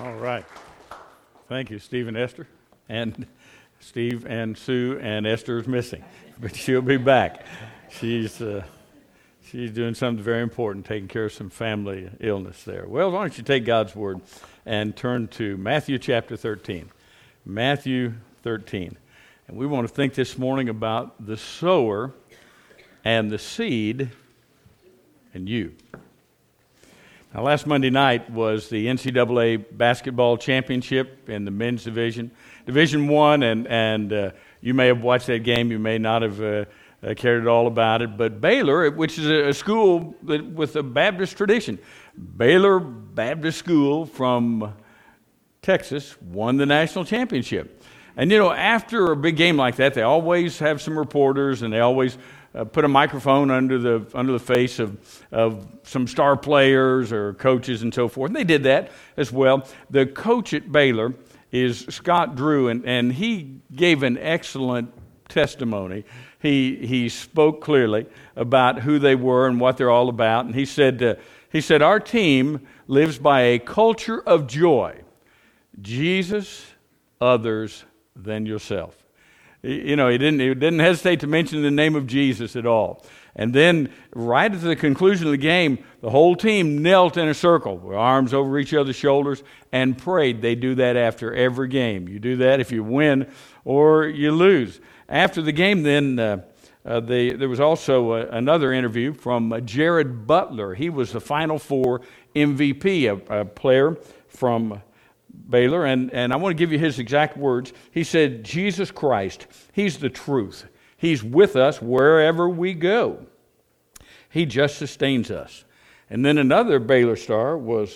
All right. Thank you, Steve and Esther. And Steve and Sue and Esther is missing, but she'll be back. She's doing something very important, taking care of some family illness there. Well, why don't you take God's word and turn to Matthew chapter 13. Matthew 13. And we want to think this morning about the sower and the seed and you. Now, last Monday night was the NCAA basketball championship in the men's division, Division I, and you may have watched that game. You may not have cared at all about it. But Baylor, which is a school with a Baptist tradition, Baylor Baptist School from Texas won the national championship. And, you know, after a big game like that, they always have some reporters, and they always put a microphone under the face of some star players or coaches and so forth. And they did that as well. The coach at Baylor is Scott Drew, and he gave an excellent testimony. He spoke clearly about who they were and what they're all about. And he said, our team lives by a culture of joy. Jesus, others, then yourself. You know, he didn't hesitate to mention the name of Jesus at all. And then right at the conclusion of the game, the whole team knelt in a circle, with arms over each other's shoulders, and prayed. They do that after every game. You do that if you win or you lose. After the game, then there was also another interview from Jared Butler. He was the Final Four MVP, a player from Baylor, and I want to give you his exact words. He said, Jesus Christ, He's the truth. He's with us wherever we go. He just sustains us. And then another Baylor star was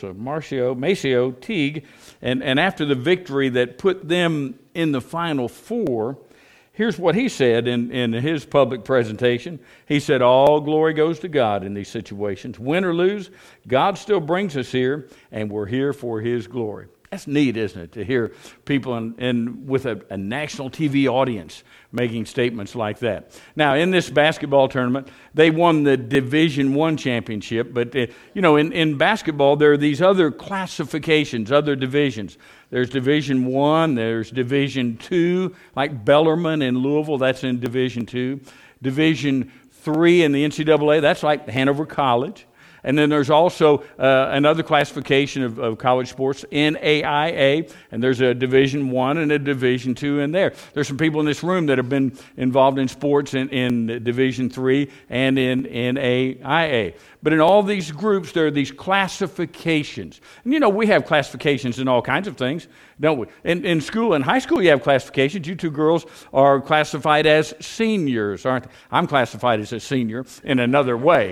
MaCio Teague, and after the victory that put them in the Final Four, here's what he said in his public presentation. He said, all glory goes to God in these situations. Win or lose, God still brings us here, and we're here for His glory. That's neat, isn't it, to hear people with a national TV audience making statements like that. Now, in this basketball tournament, they won the Division I championship, but, in basketball, there are these other classifications, other divisions. There's Division I, there's Division II, like Bellarmine in Louisville, that's in Division II. Division III in the NCAA, that's like Hanover College. And then there's also another classification of college sports, NAIA, and there's a Division I and a Division II in there. There's some people in this room that have been involved in sports in Division III and in NAIA. But in all these groups, there are these classifications. And we have classifications in all kinds of things, don't we? In school, in high school, you have classifications. You two girls are classified as seniors, aren't they? I'm classified as a senior in another way.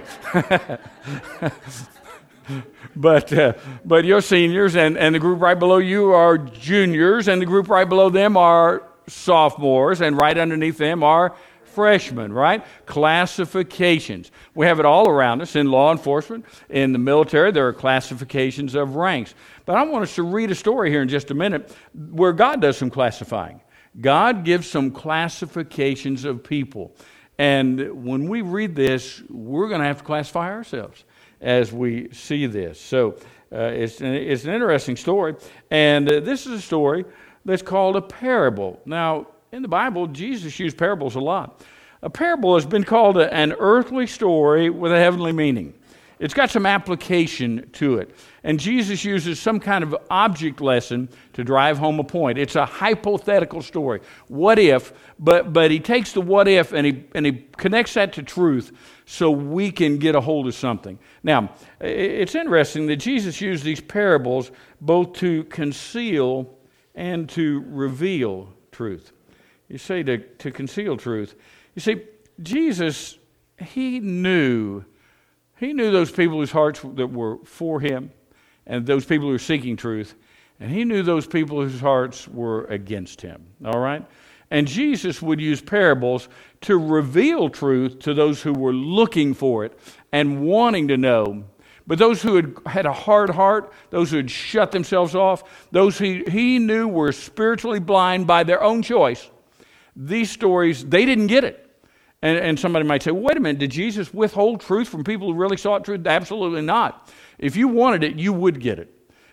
But you're seniors, and the group right below you are juniors, and the group right below them are sophomores, and right underneath them are freshmen, right? Classifications. We have it all around us in law enforcement. In the military, there are classifications of ranks. But I want us to read a story here in just a minute where God does some classifying. God gives some classifications of people. And when we read this, we're going to have to classify ourselves as we see this. So it's an interesting story. And this is a story that's called a parable. Now, in the Bible, Jesus used parables a lot. A parable has been called an earthly story with a heavenly meaning. It's got some application to it. And Jesus uses some kind of object lesson to drive home a point. It's a hypothetical story. What if, but he takes the what if and he connects that to truth so we can get a hold of something. Now, it's interesting that Jesus used these parables both to conceal and to reveal truth. You say to conceal truth. You see, Jesus, he knew those people whose hearts that were for him and those people who were seeking truth, and he knew those people whose hearts were against him, all right? And Jesus would use parables to reveal truth to those who were looking for it and wanting to know. But those who had a hard heart, those who had shut themselves off, those he knew were spiritually blind by their own choice, these stories, they didn't get it. And somebody might say, well, wait a minute, did Jesus withhold truth from people who really sought truth? Absolutely not. If you wanted it, you would get it.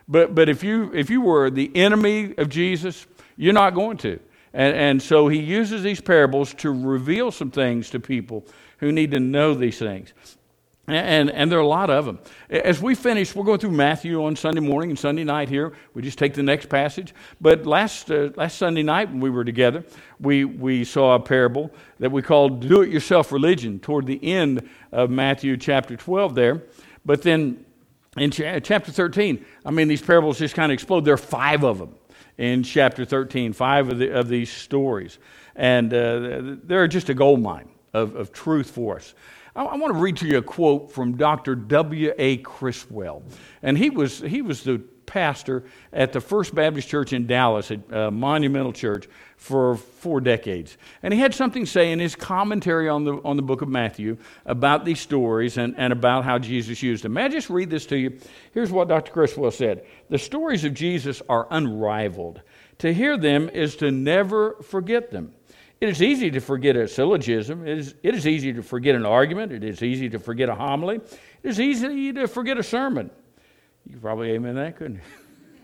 But if you were the enemy of Jesus, you're not going to. And so he uses these parables to reveal some things to people who need to know these things. And there are a lot of them. As we finish, we're going through Matthew on Sunday morning and Sunday night here. We just take the next passage. But last Sunday night when we were together, we saw a parable that we called do-it-yourself religion toward the end of Matthew chapter 12 there. But then in chapter 13, these parables just kind of explode. There are 5 of them in chapter 13, 5 of these stories. And they're just a gold mine of truth for us. I want to read to you a quote from Dr. W.A. Criswell. And he was the pastor at the First Baptist Church in Dallas, a monumental church, for 4 decades. And he had something to say in his commentary on the book of Matthew about these stories and about how Jesus used them. May I just read this to you? Here's what Dr. Criswell said. The stories of Jesus are unrivaled. To hear them is to never forget them. It is easy to forget a syllogism. It is easy to forget an argument. It is easy to forget a homily. It is easy to forget a sermon. You could probably amen that, couldn't you?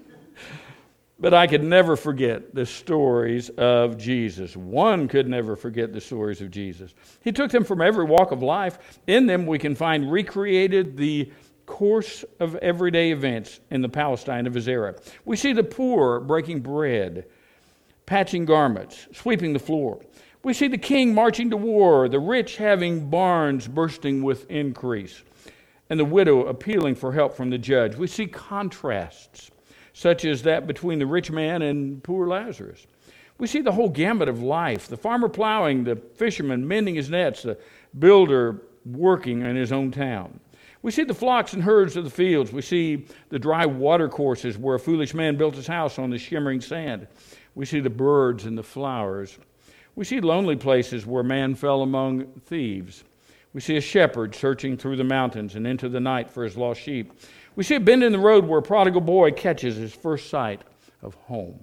But I could never forget the stories of Jesus. One could never forget the stories of Jesus. He took them from every walk of life. In them we can find recreated the course of everyday events in the Palestine of his era. We see the poor breaking bread, patching garments, sweeping the floor. We see the king marching to war, the rich having barns bursting with increase, and the widow appealing for help from the judge. We see contrasts, such as that between the rich man and poor Lazarus. We see the whole gamut of life, the farmer plowing, the fisherman mending his nets, the builder working in his own town. We see the flocks and herds of the fields. We see the dry water courses where a foolish man built his house on the shimmering sand. We see the birds and the flowers. We see lonely places where man fell among thieves. We see a shepherd searching through the mountains and into the night for his lost sheep. We see a bend in the road where a prodigal boy catches his first sight of home.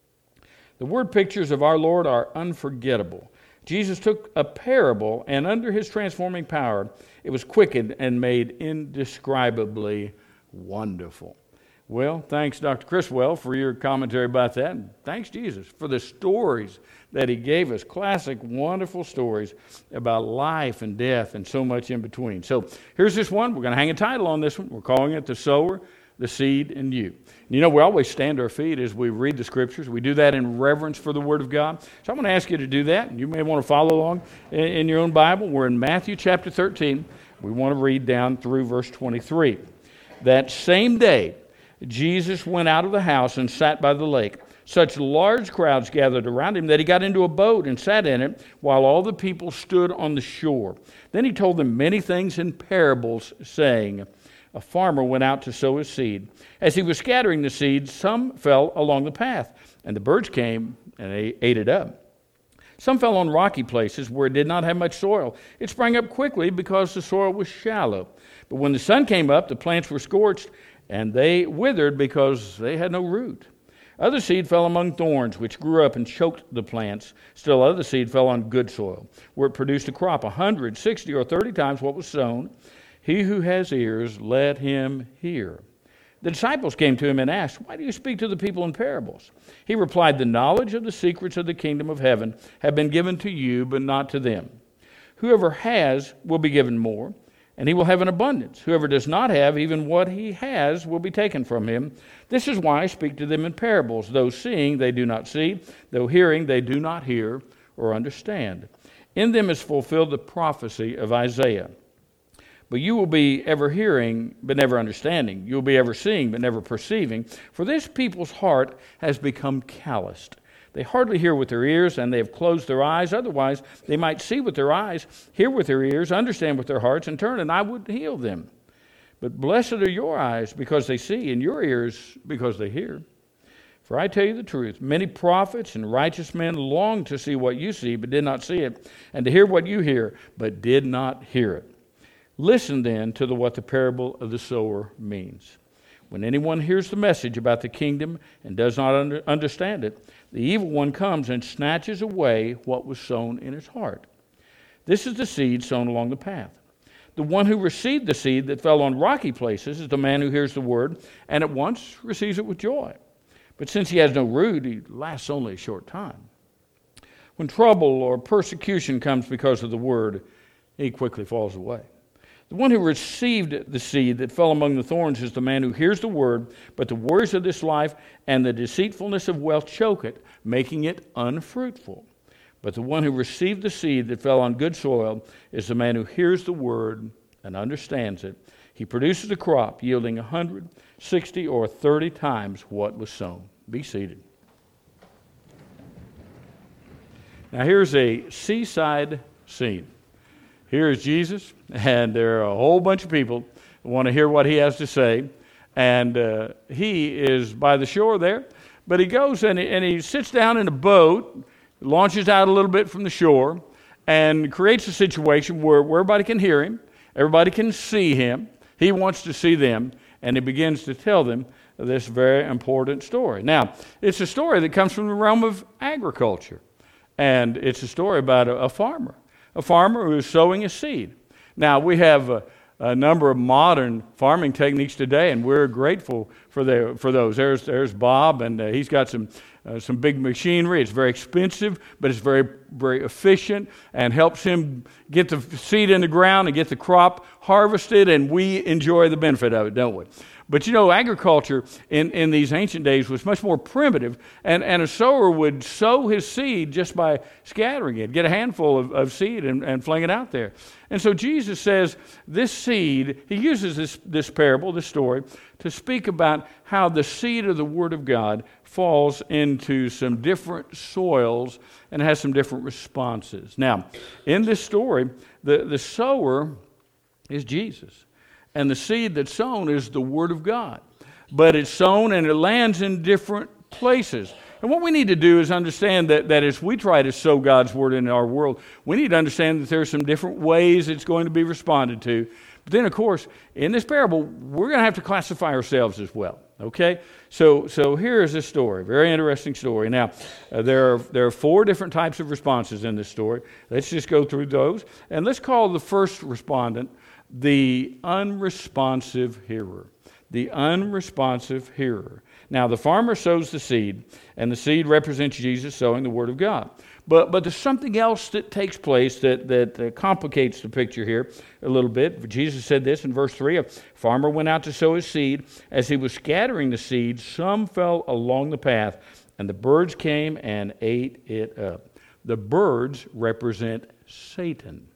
The word pictures of our Lord are unforgettable. Jesus took a parable, and under his transforming power, it was quickened and made indescribably wonderful. Well, thanks, Dr. Criswell, for your commentary about that. And thanks, Jesus, for the stories that he gave us. Classic, wonderful stories about life and death and so much in between. So here's this one. We're going to hang a title on this one. We're calling it The Sower, the Seed, and You. You know, we always stand to our feet as we read the Scriptures. We do that in reverence for the Word of God. So I'm going to ask you to do that. You may want to follow along in your own Bible. We're in Matthew chapter 13. We want to read down through verse 23. That same day, Jesus went out of the house and sat by the lake. Such large crowds gathered around him that he got into a boat and sat in it while all the people stood on the shore. Then he told them many things in parables, saying, a farmer went out to sow his seed. As he was scattering the seed, some fell along the path, and the birds came and ate it up. Some fell on rocky places where it did not have much soil. It sprang up quickly because the soil was shallow. But when the sun came up, the plants were scorched, and they withered because they had no root. Other seed fell among thorns, which grew up and choked the plants. Still other seed fell on good soil, where it produced a crop 100, 60, or 30 times what was sown. He who has ears, let him hear. The disciples came to him and asked, why do you speak to the people in parables? He replied, the knowledge of the secrets of the kingdom of heaven have been given to you, but not to them. Whoever has will be given more, and he will have an abundance. Whoever does not have, even what he has will be taken from him. This is why I speak to them in parables. Though seeing, they do not see. Though hearing, they do not hear or understand. In them is fulfilled the prophecy of Isaiah. But you will be ever hearing, but never understanding. You will be ever seeing, but never perceiving. For this people's heart has become calloused. They hardly hear with their ears, and they have closed their eyes. Otherwise, they might see with their eyes, hear with their ears, understand with their hearts, and turn, and I would heal them. But blessed are your eyes because they see, and your ears because they hear. For I tell you the truth, many prophets and righteous men longed to see what you see, but did not see it, and to hear what you hear, but did not hear it. Listen then to what the parable of the sower means. When anyone hears the message about the kingdom and does not understand it, the evil one comes and snatches away what was sown in his heart. This is the seed sown along the path. The one who received the seed that fell on rocky places is the man who hears the word and at once receives it with joy. But since he has no root, he lasts only a short time. When trouble or persecution comes because of the word, he quickly falls away. The one who received the seed that fell among the thorns is the man who hears the word, but the worries of this life and the deceitfulness of wealth choke it, making it unfruitful. But the one who received the seed that fell on good soil is the man who hears the word and understands it. He produces a crop yielding 100, 60, or 30 times what was sown. Be seated. Now here's a seaside scene. Here is Jesus, and there are a whole bunch of people who want to hear what he has to say. And he is by the shore there, but he goes and he sits down in a boat, launches out a little bit from the shore, and creates a situation where everybody can hear him, everybody can see him. He wants to see them, and he begins to tell them this very important story. Now, it's a story that comes from the realm of agriculture, and it's a story about a farmer who is sowing a seed. Now, we have a number of modern farming techniques today, and we're grateful for those. There's Bob, and he's got some big machinery. It's very expensive, but it's very, very efficient and helps him get the seed in the ground and get the crop harvested, and we enjoy the benefit of it, don't we? But agriculture in these ancient days was much more primitive, and a sower would sow his seed just by scattering it, get a handful of seed and fling it out there. And so Jesus says this seed, he uses this parable, this story, to speak about how the seed of the Word of God falls into some different soils and has some different responses. Now, in this story, the sower is Jesus. And the seed that's sown is the Word of God. But it's sown and it lands in different places. And what we need to do is understand that as we try to sow God's Word in our world, we need to understand that there are some different ways it's going to be responded to. But then, of course, in this parable, we're going to have to classify ourselves as well. Okay? So here is this story, very interesting story. Now, there are 4 different types of responses in this story. Let's just go through those. And let's call the first respondent the unresponsive hearer. The unresponsive hearer. Now, the farmer sows the seed, and the seed represents Jesus sowing the Word of God. But there's something else that takes place that complicates the picture here a little bit. Jesus said this in verse 3, a farmer went out to sow his seed. As he was scattering the seed, some fell along the path, and the birds came and ate it up. The birds represent Satan.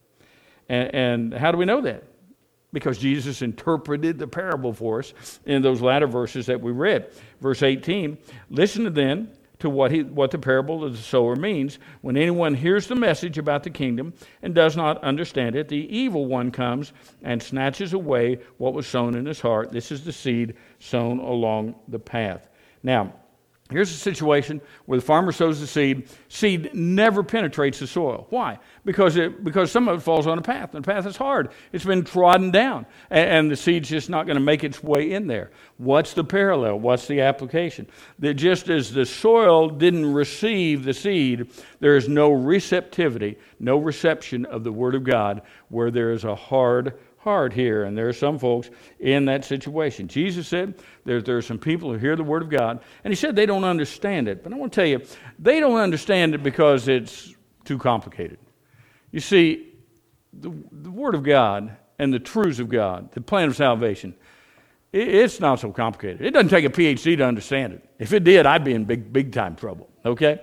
And how do we know that? Because Jesus interpreted the parable for us in those latter verses that we read. Verse 18, listen then to what the parable of the sower means. When anyone hears the message about the kingdom and does not understand it, the evil one comes and snatches away what was sown in his heart. This is the seed sown along the path. Now, here's a situation where the farmer sows the seed. Seed never penetrates the soil. Why? Because some of it falls on a path, and the path is hard. It's been trodden down, and the seed's just not going to make its way in there. What's the parallel? What's the application? That just as the soil didn't receive the seed, there is no receptivity, no reception of the Word of God where there is a hard here, and there are some folks in that situation. Jesus said there are some people who hear the Word of God, and he said they don't understand it. But I want to tell you, they don't understand it because it's too complicated. You see, the Word of God and the truths of God, the plan of salvation, it's not so complicated. It doesn't take a PhD to understand it. If it did, I'd be in big time trouble, okay?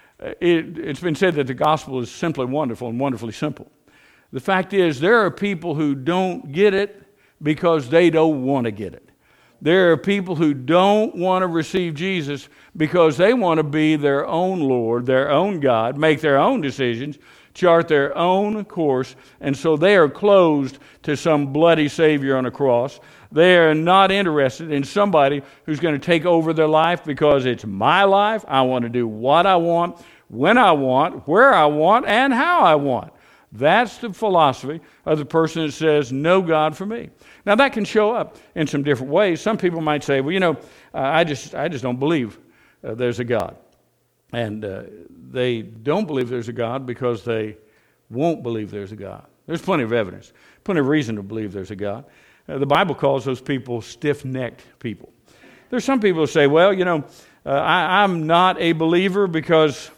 It's been said that the gospel is simply wonderful and wonderfully simple. The fact is, there are people who don't get it because they don't want to get it. There are people who don't want to receive Jesus because they want to be their own Lord, their own God, make their own decisions, chart their own course, and so they are closed to some bloody Savior on a cross. They are not interested in somebody who's going to take over their life because it's my life. I want to do what I want, when I want, where I want, and how I want. That's the philosophy of the person that says, no God for me. Now, that can show up in some different ways. Some people might say, well, I just don't believe there's a God. And they don't believe there's a God because they won't believe there's a God. There's plenty of evidence. plenty of reason to believe there's a God. The Bible calls those people stiff-necked people. There's some people who say, well, I'm not a believer because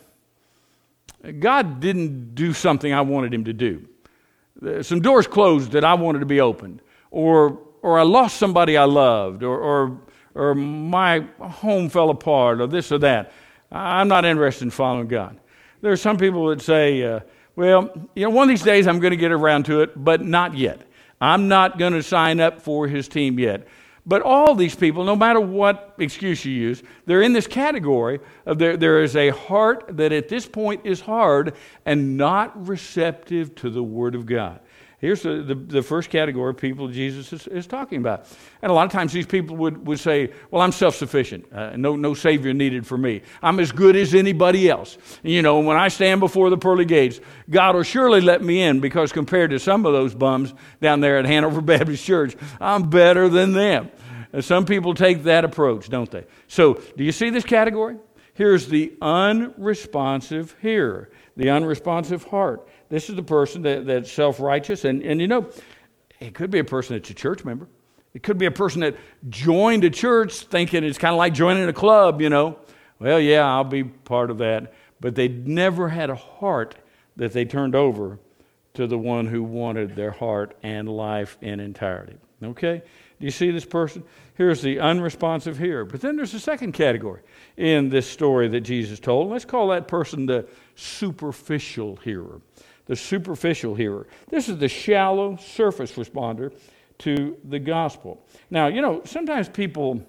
God didn't do something I wanted him to do. Some doors closed that I wanted to be opened. Or I lost somebody I loved. Or my home fell apart. Or this or that. I'm not interested in following God. There are some people that say, one of these days I'm going to get around to it, but not yet. I'm not going to sign up for his team yet. But all these people, no matter what excuse you use, they're in this category of there is a heart that at this point is hard and not receptive to the Word of God. Here's the first category of people Jesus is talking about. And a lot of times these people would say, well, I'm self-sufficient. No Savior needed for me. I'm as good as anybody else. When I stand before the pearly gates, God will surely let me in because compared to some of those bums down there at Hanover Baptist Church, I'm better than them. And some people take that approach, don't they? So, do you see this category? Here's the unresponsive hearer, the unresponsive heart. This is the person that's self-righteous. And it could be a person that's a church member. It could be a person that joined a church thinking it's kind of like joining a club, Well, yeah, I'll be part of that. But they never had a heart that they turned over to the one who wanted their heart and life in entirety. Okay? Do you see this person? Here's the unresponsive hearer. But then there's a second category in this story that Jesus told. Let's call that person the superficial hearer. The superficial hearer. This is the shallow surface responder to the gospel. Now, sometimes people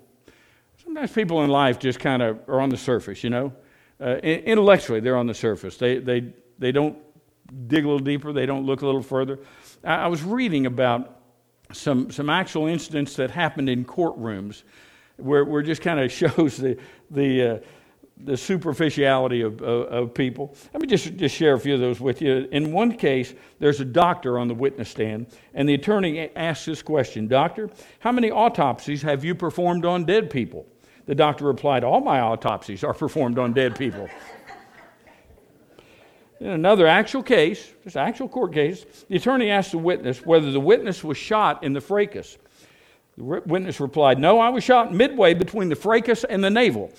in life just kind of are on the surface, Intellectually, they're on the surface. They don't dig a little deeper. They don't look a little further. I was reading about some actual incidents that happened in courtrooms where it just kind of shows the superficiality of people. Let me just share a few of those with you. In one case, there's a doctor on the witness stand, and the attorney asks this question, "Doctor, how many autopsies have you performed on dead people?" The doctor replied, "All my autopsies are performed on dead people." In another actual case, just an actual court case, the attorney asked the witness whether the witness was shot in the fracas. The witness replied, "No, I was shot midway between the fracas and the navel."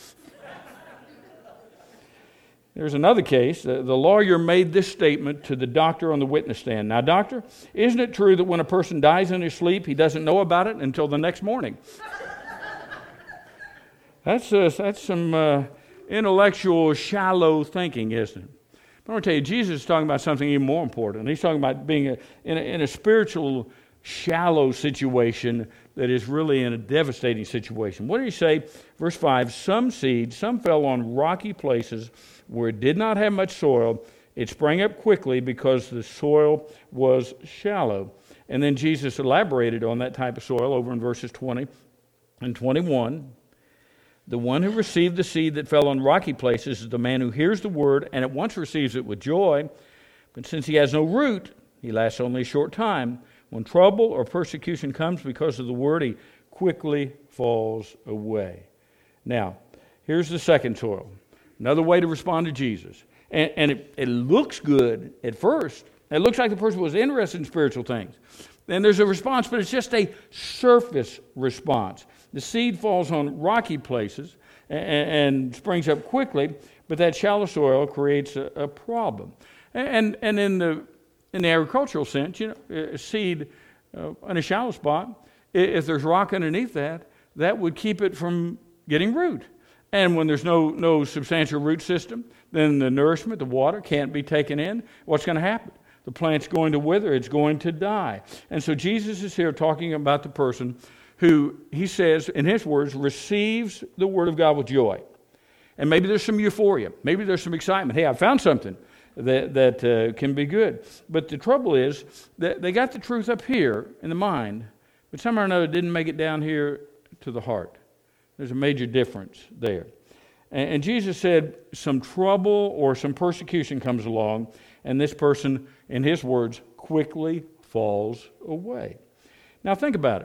There's another case. The lawyer made this statement to the doctor on the witness stand. "Now, doctor, isn't it true that when a person dies in his sleep, he doesn't know about it until the next morning?" That's some intellectual, shallow thinking, isn't it? I want to tell you, Jesus is talking about something even more important. He's talking about being in a spiritual, shallow situation that is really in a devastating situation. What did he say? Verse 5, some fell on rocky places where it did not have much soil. It sprang up quickly because the soil was shallow. And then Jesus elaborated on that type of soil over in verses 20 and 21. The one who received the seed that fell on rocky places is the man who hears the word and at once receives it with joy. But since he has no root, he lasts only a short time. When trouble or persecution comes because of the word, he quickly falls away. Now, here's the second soil. Another way to respond to Jesus. And it looks good at first. It looks like the person was interested in spiritual things. Then there's a response, but it's just a surface response. The seed falls on rocky places and springs up quickly, but that shallow soil creates a problem. And in the agricultural sense, a seed in a shallow spot, if there's rock underneath that would keep it from getting root. And when there's no substantial root system, then the nourishment, the water, can't be taken in. What's going to happen? The plant's going to wither. It's going to die. And so Jesus is here talking about the person who, he says, in his words, receives the word of God with joy. And maybe there's some euphoria. Maybe there's some excitement. Hey, I found something that can be good. But the trouble is that they got the truth up here in the mind, but somehow or another didn't make it down here to the heart. There's a major difference there. And Jesus said some trouble or some persecution comes along, and this person, in his words, quickly falls away. Now think about it.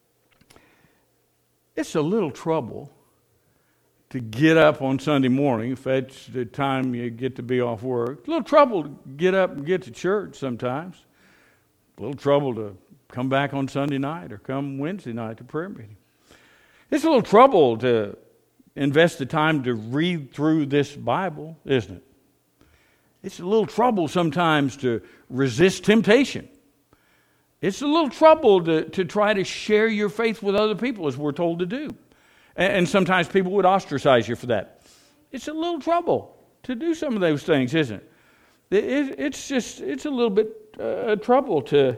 It's a little trouble to get up on Sunday morning, if that's the time you get to be off work. It's a little trouble to get up and get to church sometimes. a little trouble to come back on Sunday night or come Wednesday night to prayer meeting. It's a little trouble to invest the time to read through this Bible, isn't it? It's a little trouble sometimes to resist temptation. It's a little trouble to try to share your faith with other people, as we're told to do. And sometimes people would ostracize you for that. It's a little trouble to do some of those things, isn't it? It's a little bit trouble to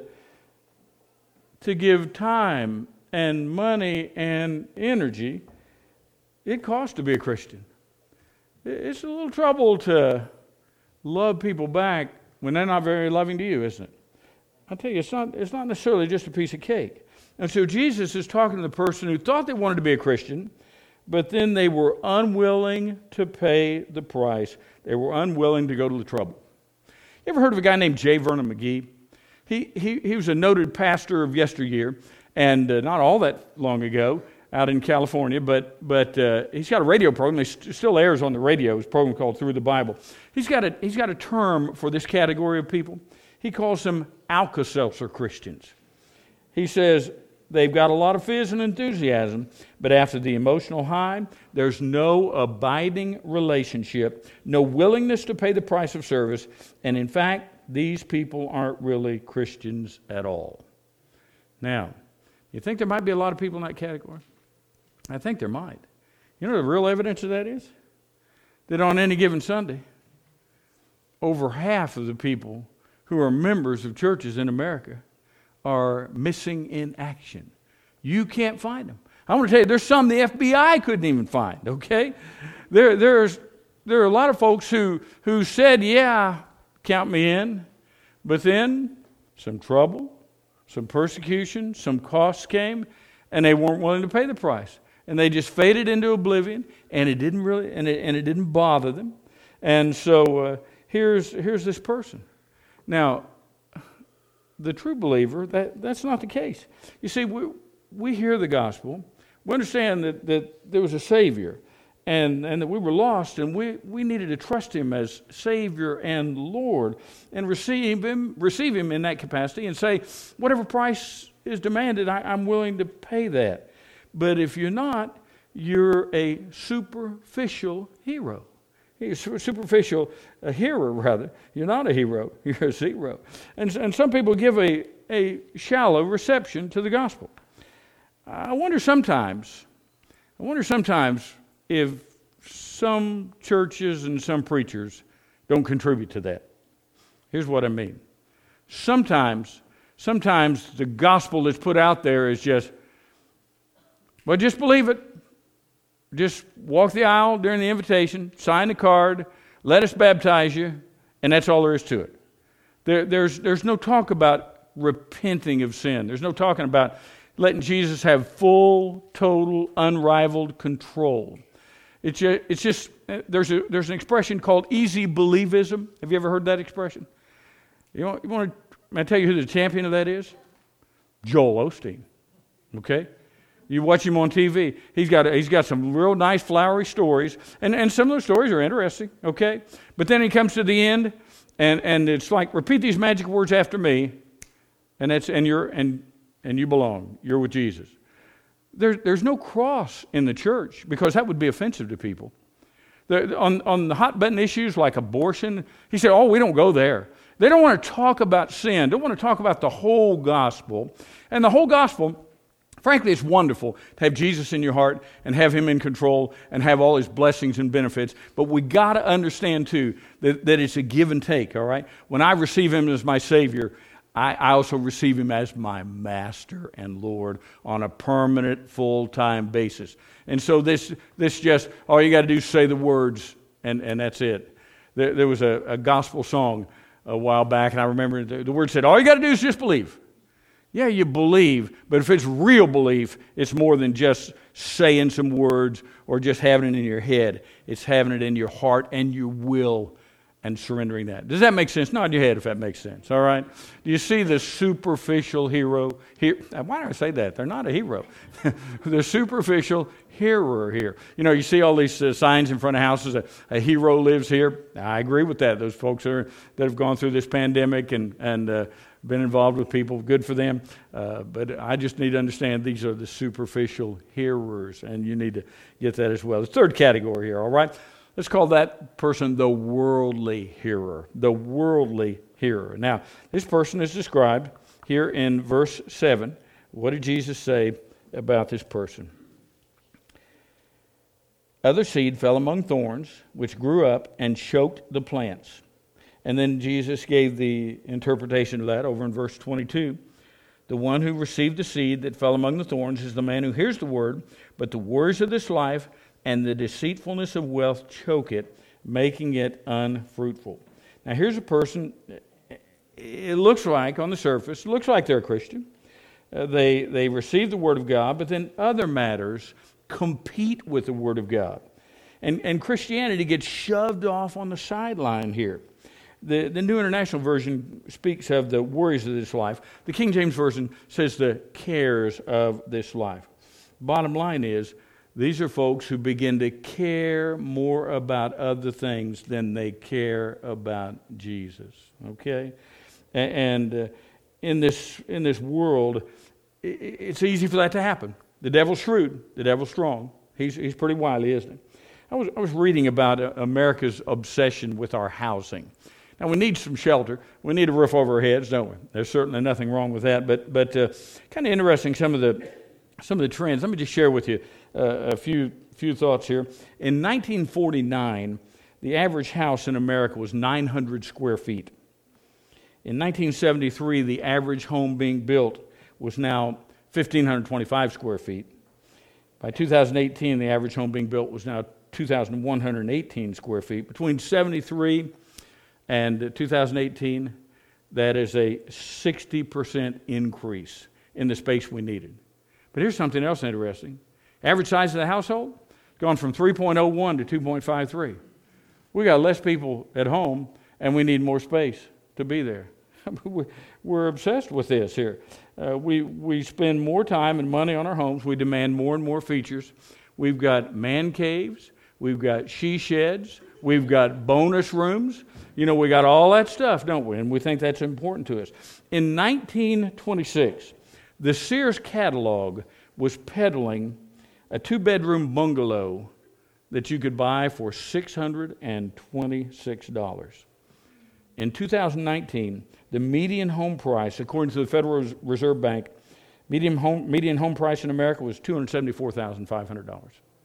give time and money and energy. It costs to be a Christian. It's a little trouble to love people back when they're not very loving to you, isn't it? I tell you, it's not necessarily just a piece of cake. And so Jesus is talking to the person who thought they wanted to be a Christian, but then they were unwilling to pay the price. They were unwilling to go to the trouble. You ever heard of a guy named J. Vernon McGee? He was a noted pastor of yesteryear, and not all that long ago, out in California, but he's got a radio program. It still airs on the radio. It's a program called Through the Bible. He's got a term for this category of people. He calls them Alka-Seltzer Christians. He says they've got a lot of fizz and enthusiasm, but after the emotional high, there's no abiding relationship, no willingness to pay the price of service, and in fact, these people aren't really Christians at all. Now, you think there might be a lot of people in that category? I think there might. You know the real evidence of that is? That on any given Sunday, over half of the people who are members of churches in America are missing in action. You can't find them. I want to tell you, there's some the FBI couldn't even find, okay? There are a lot of folks who said, yeah, count me in, but then some trouble, some persecution, some costs came, and they weren't willing to pay the price. And they just faded into oblivion, and it didn't bother them. And so here's this person. Now, the true believer, that's not the case. You see, we hear the gospel. We understand that there was a Savior and that we were lost, and we needed to trust Him as Savior and Lord and receive Him in that capacity and say, whatever price is demanded, I'm willing to pay that. But if you're not, you're a superficial hero. You're a superficial hero, rather. You're not a hero. You're a zero. And some people give a shallow reception to the gospel. I wonder sometimes if some churches and some preachers don't contribute to that. Here's what I mean. Sometimes the gospel that's put out there is just believe it. Just walk the aisle during the invitation, sign the card, let us baptize you, and that's all there is to it. There's no talk about repenting of sin. There's no talking about letting Jesus have full, total, unrivaled control. It's just there's an expression called easy believism. Have you ever heard that expression? You want to? May I tell you who the champion of that is? Joel Osteen. Okay. You watch him on TV. He's got some real nice flowery stories, and some of those stories are interesting. Okay, but then he comes to the end, and it's like, repeat these magic words after me, and you belong. You're with Jesus. There's no cross in the church because that would be offensive to people. On the hot button issues like abortion, he said, "Oh, we don't go there." They don't want to talk about sin. Don't want to talk about the whole gospel, and the whole gospel. Frankly, it's wonderful to have Jesus in your heart and have Him in control and have all His blessings and benefits. But we got to understand, too, that it's a give and take, all right? When I receive Him as my Savior, I also receive Him as my Master and Lord on a permanent, full-time basis. And so this just, all you got to do is say the words, and that's it. There was a gospel song a while back, and I remember the word said, all you got to do is just believe. Yeah, you believe, but if it's real belief, it's more than just saying some words or just having it in your head. It's having it in your heart and your will and surrendering that. Does that make sense? Nod your head if that makes sense, all right? Do you see the superficial hero here? Why do I say that? They're not a hero. The superficial hearer here. You know, you see all these signs in front of houses, a hero lives here. I agree with that. Those folks that have gone through this pandemic and been involved with people, good for them. But I just need to understand these are the superficial hearers, and you need to get that as well. The third category here, all right? Let's call that person the worldly hearer. The worldly hearer. Now, this person is described here in verse 7. What did Jesus say about this person? Other seed fell among thorns, which grew up and choked the plants. And then Jesus gave the interpretation of that over in verse 22. The one who received the seed that fell among the thorns is the man who hears the word, but the worries of this life and the deceitfulness of wealth choke it, making it unfruitful. Now here's a person, it looks like on the surface, it looks like they're a Christian. They receive the word of God, but then other matters compete with the Word of God. And Christianity gets shoved off on the sideline here. The New International Version speaks of the worries of this life. The King James Version says the cares of this life. Bottom line is, these are folks who begin to care more about other things than they care about Jesus. Okay? And in this world, it's easy for that to happen. The devil's shrewd. The devil's strong. He's pretty wily, isn't he? I was reading about America's obsession with our housing. Now, we need some shelter. We need a roof over our heads, don't we? There's certainly nothing wrong with that. But kind of interesting, some of the trends. Let me just share with you a few thoughts here. In 1949, the average house in America was 900 square feet. In 1973, the average home being built was now 1,525 square feet. By 2018, the average home being built was now 2,118 square feet. Between 73 and 2018, that is a 60% increase in the space we needed. But here's something else interesting. Average size of the household, gone from 3.01 to 2.53. We got less people at home, and we need more space to be there. We're obsessed with this here. We spend more time and money on our homes. We demand more and more features. We've got man caves. We've got she sheds. We've got bonus rooms. You know, we got all that stuff, don't we? And we think that's important to us. In 1926, the Sears catalog was peddling a 2-bedroom bungalow that you could buy for $626. In 2019, the median home price, according to the Federal Reserve Bank, median home price in America was $274,500.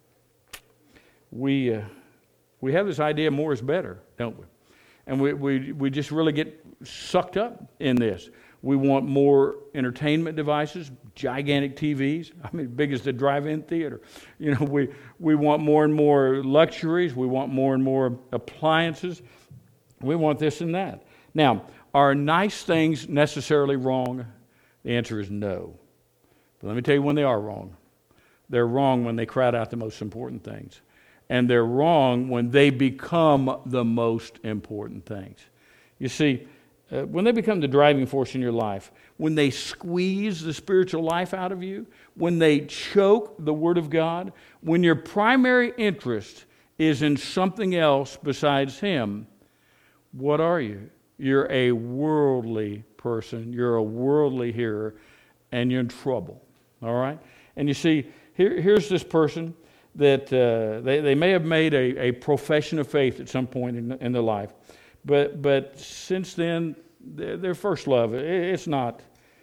We have this idea more is better, don't we? And we just really get sucked up in this. We want more entertainment devices, gigantic TVs. I mean, big as the drive-in theater. You know, we want more and more luxuries. We want more and more appliances. We want this and that. Now, are nice things necessarily wrong? The answer is no. But let me tell you when they are wrong. They're wrong when they crowd out the most important things. And they're wrong when they become the most important things. You see, when they become the driving force in your life, when they squeeze the spiritual life out of you, when they choke the Word of God, when your primary interest is in something else besides Him, what are you? You're a worldly person. You're a worldly hearer, and you're in trouble. All right? And you see, here's this person that they may have made a profession of faith at some point in their life, but since then, their first love, it's not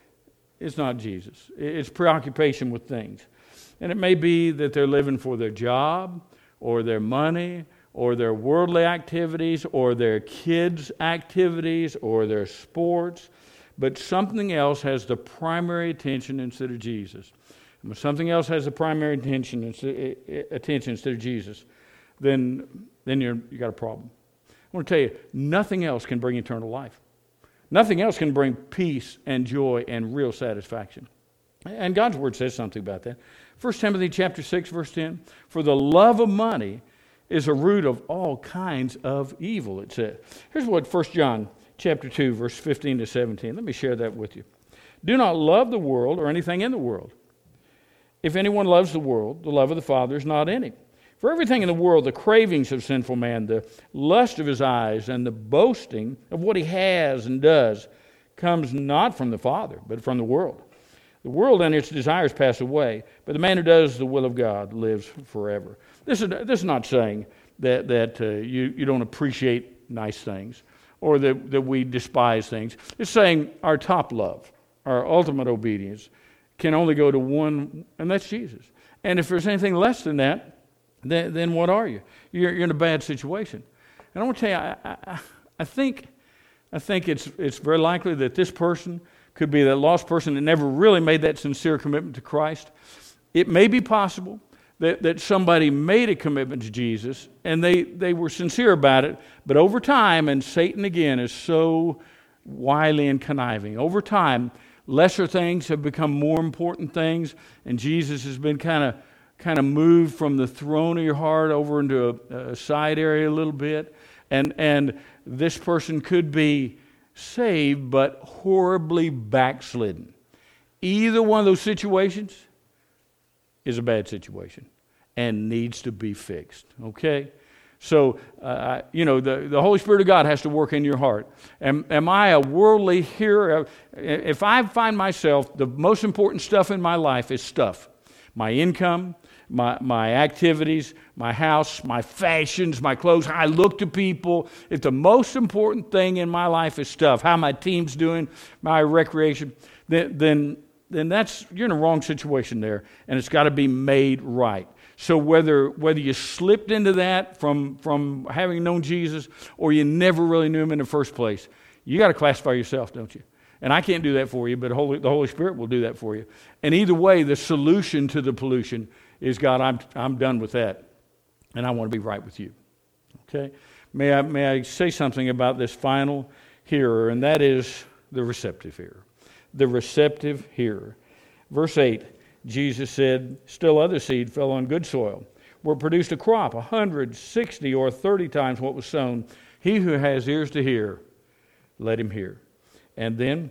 Jesus. It's preoccupation with things. And it may be that they're living for their job or their money or their worldly activities, or their kids' activities, or their sports, but something else has the primary attention instead of Jesus. And when something else has the primary attention instead of Jesus, then you got a problem. I want to tell you, nothing else can bring eternal life. Nothing else can bring peace and joy and real satisfaction. And God's Word says something about that. 1 Timothy chapter 6, verse 10, for the love of money is a root of all kinds of evil, it says. Here's what 1 John chapter 2, verse 15 to 17. Let me share that with you. Do not love the world or anything in the world. If anyone loves the world, the love of the Father is not in him. For everything in the world, the cravings of sinful man, the lust of his eyes, and the boasting of what he has and does, comes not from the Father, but from the world. The world and its desires pass away, but the man who does the will of God lives forever. This is not saying that you don't appreciate nice things or that we despise things. It's saying our top love, our ultimate obedience, can only go to one, and that's Jesus. And if there's anything less than that, then what are you? You're in a bad situation. And I want to tell you, I think it's very likely that this person could be that lost person that never really made that sincere commitment to Christ. It may be possible that somebody made a commitment to Jesus and they were sincere about it, but over time, and Satan again is so wily and conniving, over time, lesser things have become more important things, and Jesus has been kind of moved from the throne of your heart over into a side area a little bit, and this person could be saved but horribly backslidden. Either one of those situations is a bad situation and needs to be fixed. Okay? So, the Holy Spirit of God has to work in your heart. Am I a worldly hearer? If I find myself, the most important stuff in my life is stuff. My income, my activities, my house, my fashions, my clothes, how I look to people. If the most important thing in my life is stuff, how my team's doing, my recreation, then that's, you're in a wrong situation there, and it's got to be made right. So whether you slipped into that from having known Jesus or you never really knew him in the first place, you got to classify yourself, don't you? And I can't do that for you, but the Holy Spirit will do that for you. And either way, the solution to the pollution is, God, I'm done with that, and I want to be right with you. Okay? May I say something about this final hearer, and that is the receptive hearer. The receptive hearer. Verse 8, Jesus said, still other seed fell on good soil, where it produced a crop 160 or 30 times what was sown. He who has ears to hear, let him hear. And then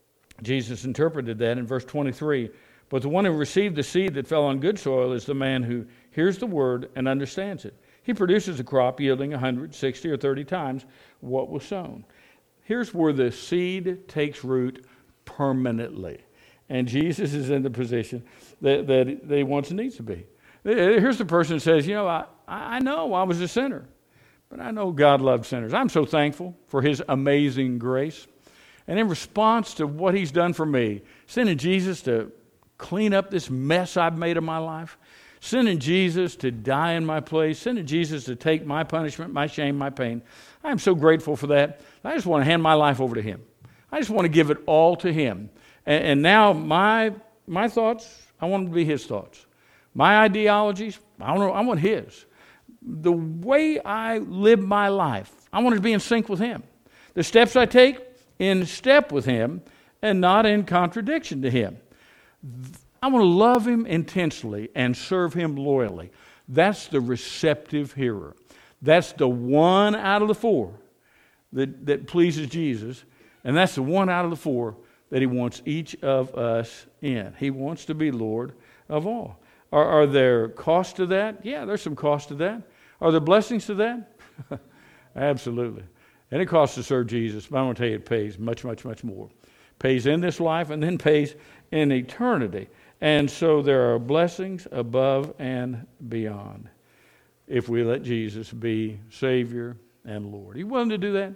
Jesus interpreted that in verse 23. But the one who received the seed that fell on good soil is the man who hears the word and understands it. He produces a crop yielding 160 or 30 times what was sown. Here's where the seed takes root permanently. And Jesus is in the position that he wants and needs to be. Here's the person who says, I know I was a sinner, but I know God loved sinners. I'm so thankful for his amazing grace. And in response to what he's done for me, sending Jesus to clean up this mess I've made of my life, sending Jesus to die in my place, sending Jesus to take my punishment, my shame, my pain, I am so grateful for that. I just want to hand my life over to him. I just want to give it all to him. And now my thoughts, I want them to be his thoughts. My ideologies, I want his. The way I live my life, I want it to be in sync with him. The steps I take, in step with him and not in contradiction to him. I want to love him intensely and serve him loyally. That's the receptive hearer. That's the one out of the four that pleases Jesus, and that's the one out of the four that he wants each of us in. He wants to be Lord of all. Are there costs to that? Yeah, there's some costs to that. Are there blessings to that? Absolutely. And it costs to serve Jesus, but I want to tell you it pays much, much, much more. Pays in this life and then pays in eternity. And so there are blessings above and beyond if we let Jesus be Savior and Lord. Are you willing to do that?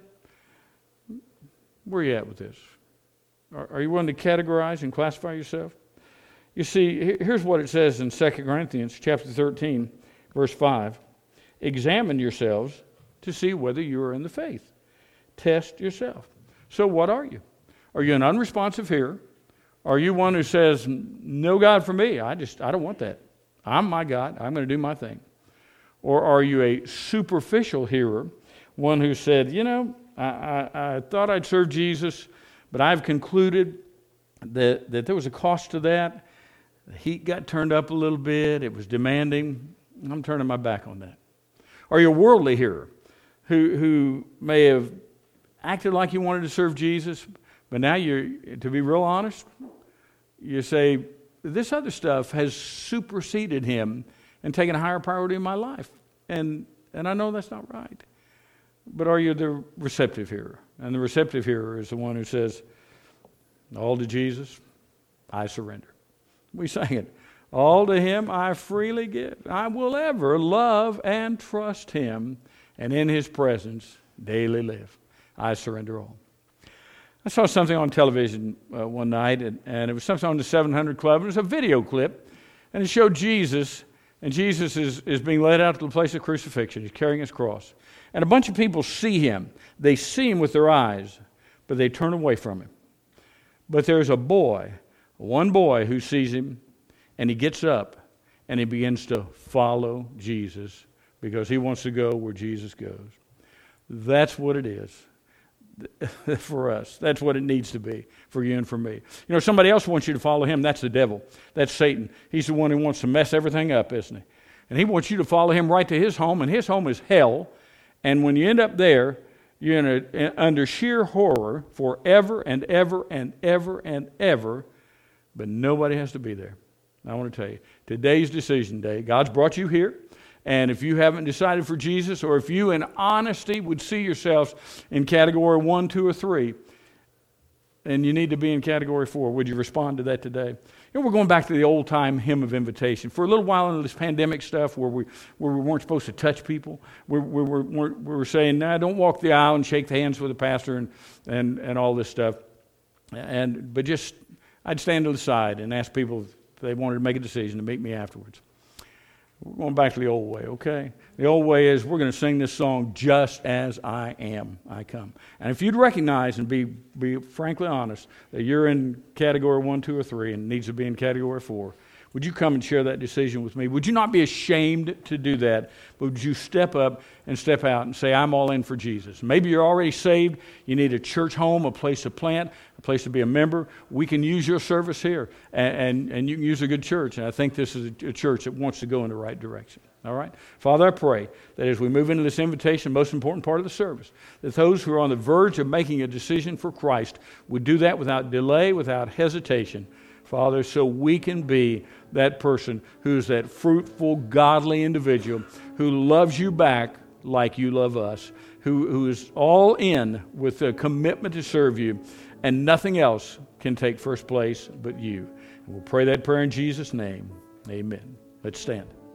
Where are you at with this? Are you willing to categorize and classify yourself? You see, here's what it says in 2 Corinthians chapter 13, verse 5. Examine yourselves to see whether you are in the faith. Test yourself. So what are you? Are you an unresponsive hearer? Are you one who says, no God for me? I don't want that. I'm my God. I'm going to do my thing. Or are you a superficial hearer, one who said, I thought I'd serve Jesus, but I've concluded that there was a cost to that. The heat got turned up a little bit. It was demanding. I'm turning my back on that. Are you a worldly hearer who may have acted like you wanted to serve Jesus, but now to be real honest, you say, this other stuff has superseded him and taken a higher priority in my life. And I know that's not right. But are you the receptive hearer? And the receptive hearer is the one who says, All to Jesus, I surrender. We sang it. All to him I freely give. I will ever love and trust him, and in his presence daily live. I surrender all. I saw something on television one night, and it was something on the 700 Club. It was a video clip, and it showed Jesus, and Jesus is being led out to the place of crucifixion. He's carrying his cross. And a bunch of people see him. They see him with their eyes, but they turn away from him. But there's a boy, one boy who sees him, and he gets up, and he begins to follow Jesus because he wants to go where Jesus goes. That's what it is for us. That's what it needs to be for you and for me. You know, somebody else wants you to follow him. That's the devil. That's Satan. He's the one who wants to mess everything up, isn't he? And he wants you to follow him right to his home, and his home is hell. And when you end up there, you're under sheer horror forever and ever and ever and ever, but nobody has to be there. I want to tell you, today's decision day. God's brought you here, and if you haven't decided for Jesus, or if you in honesty would see yourselves in category 1, 2, or 3, and you need to be in category 4, would you respond to that today? You know, we're going back to the old-time hymn of invitation. For a little while into this pandemic stuff where we weren't supposed to touch people, we were saying, nah, don't walk the aisle and shake hands with the pastor and all this stuff. But just, I'd stand to the side and ask people if they wanted to make a decision to meet me afterwards. We're going back to the old way, okay? The old way is we're going to sing this song, Just As I Am, I Come. And if you'd recognize and be frankly honest that you're in category 1, 2, or 3 and needs to be in category 4, would you come and share that decision with me? Would you not be ashamed to do that? But would you step up and step out and say, I'm all in for Jesus? Maybe you're already saved. You need a church home, a place to plant, a place to be a member. We can use your service here, and you can use a good church. And I think this is a church that wants to go in the right direction. All right? Father, I pray that as we move into this invitation, most important part of the service, that those who are on the verge of making a decision for Christ would do that without delay, without hesitation, Father, so we can be that person who's that fruitful, godly individual who loves you back like you love us, who is all in with a commitment to serve you, and nothing else can take first place but you. And we'll pray that prayer in Jesus' name. Amen. Let's stand.